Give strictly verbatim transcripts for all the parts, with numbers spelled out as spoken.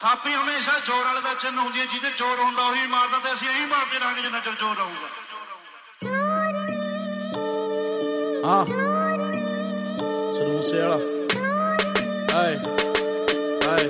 ਥਾਪੀ ਹਮੇਸ਼ਾ ਜੋਰ ਵਾਲੇ ਦਾ ਚਿੰਨ ਹੁੰਦੀ ਹੈ, ਜਿਹਦੇ ਜੋਰ ਹੁੰਦਾ ਉਹੀ ਮਾਰਦਾ, ਤੇ ਅਸੀਂ ਇਹੀ ਮਾਰਦੇ ਰਹਾਂਗੇ ਜਿੰਨਾ ਚਿਰ ਜੋਰ ਰਹੂਗਾ। ਹਾਂ ਸਰੂਸੇ ਵਾਲਾ ਆਏ ਆਏ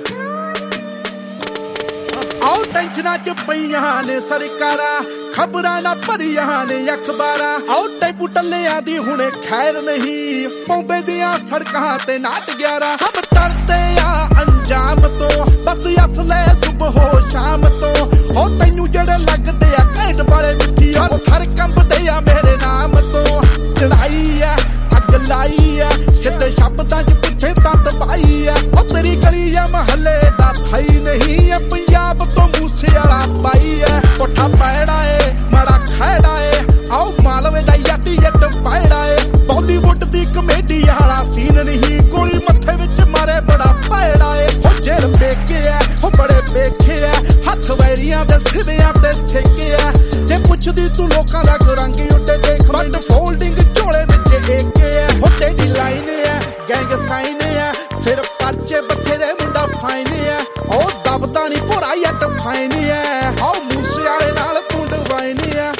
ਆਓ ਟੈਂਸ਼ਨਾਂ ਚ ਪਈਆਂ ਨੇ ਸਰਕਾਰਾਂ, ਖਬਰਾਂ ਨਾ ਭਰੀਆਂ ਨੇ ਅਖਬਾਰਾਂ। ਆਓ ਟੈਂਪੂ ਟੱਲਿਆਂ ਦੀ ਹੁਣੇ ਖੈਰ ਨਹੀਂ, ਬੰਬੇ ਦੀਆਂ ਸੜਕਾਂ ਤੇ ਨਾਟ ਗਿਆਰਾਂ। ਸਭ ਡਰਦੇ ਆ ਅੰਜਾਮ ਤੋਂ, ਬਸ ਅਸਲੇ ਸੁਬਹ ਸ਼ਾਮ ਤੋਂ। ਹੋ ਤੈਨੂੰ ਜਿਹੜੇ ਲੱਗਦੇ ਆ ਘੈਂਟ ਵਾਲੇ ਮਿੱਠੀ, ਉਹ ਥਰ ਕੰਬਦੇ ਆ ਮੇਰੇ ਨਾਮ ਤੋਂ। ਚੜਾਈ ਆ ਅੱਗ ਲਾਈ ਆ, ਸਿੱਧੇ ਸ਼ਬਦਾਂ ਚ ਪਿੱਛੇ ਤਾਂ ਤਬਾਈ ਆ। ਉਹ ਤੇਰੀ ਗਲੀ ਆ ਮਹੱਲੇ ਦਾ ਭਾਈ ਨਹੀਂ ਆ, ਪੰਜਾਬ ਤੋਂ ਮੂਸੇ ਵਾਲਾ ਪਾਈ ਆ। ਕੋਠਾ ਪੈੜਾ ਏ ਮਾੜਾ ਖੈੜਾ ਏ, ਆਓ ਮਾਲਵੇ ਦਾ ਯਾਤੀ ਜੱਟ ਪੈੜਾ ਏ। ਬਾਲੀਵੁੱਡ ਦੀ ਕਮੇਡੀ ਵਾਲਾ ਸੀਨ ਨਹੀਂ, ਗੋਲੀ ਮੱਥੇ ਵਿੱਚ ਮਾਰੇ ਬੜਾ ਪੈੜਾ ਏ। ਹੋ ਜੇਲ ਵੇਖੇ ਆ ਹੋ ਬੜੇ ਵੇਖੇ ਆ, ਹੱਥ ਵੈਰੀਆਂ ਦੇ ਸਿਵਿਆਂ ਤੇ ਸੇਕੇ ਆ। ਜੇ ਪੁੱਛਦੀ ਤੂੰ ਲੋਕਾਂ ਦਾ ਰੰਗੀ ਉੱਡੇ ਦੇਖ, ਬੰਦ ਫੋਲਡਿੰਗ ਝੋਲੇ ਵਿੱਚ ਏਕੇ ਆ। ਹੋ ਤੇਰੀ ਲਾਈਨ ਆ ਗੈਂਗ ਸਾਈਨ ਆ, ਸਿਰ ਪਰਚੇ ਬਥੇਰੇ ਮੁੰਡਾ ਫਾਈਨ ਆ। ਉਹ ਦਬਦਾ ਨੀ ਭੋਰਾ ਯੱਟ ਫਾਈਨ ਆ, ਆਓ ਮੂਸੇ ਵਾਲੇ ਨਾਲ ਤੂੰ ਡਵਾਈਨ ਆ।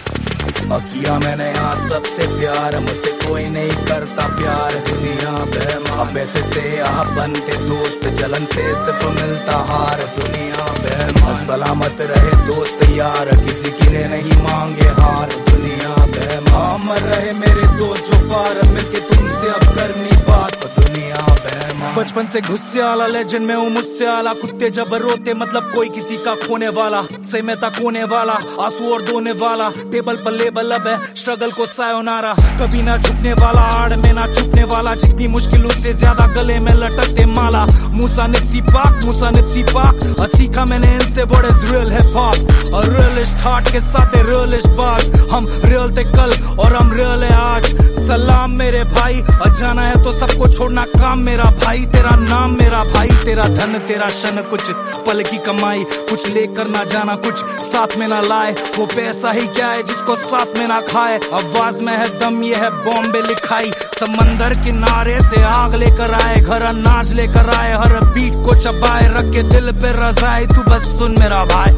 किया मैंने यहाँ सबसे प्यार, मुझसे कोई नहीं करता प्यार। दुनिया बेमार पैसे से यहाँ बनते दोस्त, जलन से सिर्फ मिलता हार। दुनिया बेमार सलामत रहे दोस्त यार, किसी की ने नहीं मांगे हार। दुनिया बेमार मर रहे मेरे दोस्त जो पार, मिलके तुमसे अब करनी बात। दुनिया बेमार बचपन से गुस्से वाला, लेजेंड में हूँ मुझसे आला। कुत्ते जब रोते मतलब कोई किसी का खोने वाला, से मैं तक होने वाला, आंसू और धोने वाला। टेबल पर लेबल अब है स्ट्रगल को सायोनारा, कभी ना झुकने वाला, आड़ में ना छुपने वाला। जितनी मुश्किल उससे ज्यादा गले में लटकते माला। मूसा निप्सी पाक मूसा निप्सी पाक, और सीखा मैंने इनसे बड़े रियल हिप हॉप। और रियलिस्ट हार्ट के साथ रियलिस्ट बात, हम रियल थे कल और हम रियल है आज। सलाम मेरे भाई, और जाना है तो सबको छोड़ना काम मेरा भाई। तेरा नाम मेरा भाई, तेरा धन तेरा शन, कुछ पल की कमाई, कुछ लेकर ना जाना कुछ साथ में ना लाए। वो पैसा ही क्या है जिसको साथ में ना खाए। आवाज में है दम, ये है बॉम्बे लिखाई। समंदर किनारे से आग लेकर आए, घर अनाज लेकर आए, हर बीट को चबाए, रख के दिल पे रजाए। तू बस सुन मेरा भाई,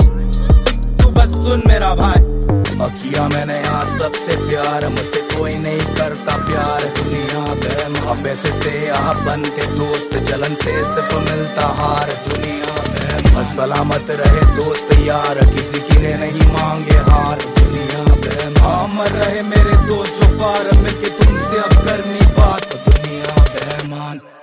तू बस सुन मेरा भाई। किया मैंने यहाँ सबसे प्यार, मुझसे कोई नहीं करता प्यार। दुनिया बेमार पैसे से यहाँ बनते दोस्त, जलन से सिर्फ मिलता हार। दुनिया बेमार सलामत रहे दोस्त यार, किसी की ने नहीं मांगे हार। दुनिया बेमार मर रहे मेरे दोस्त जो पार, मिलके तुमसे अब करनी बात। दुनिया बेमान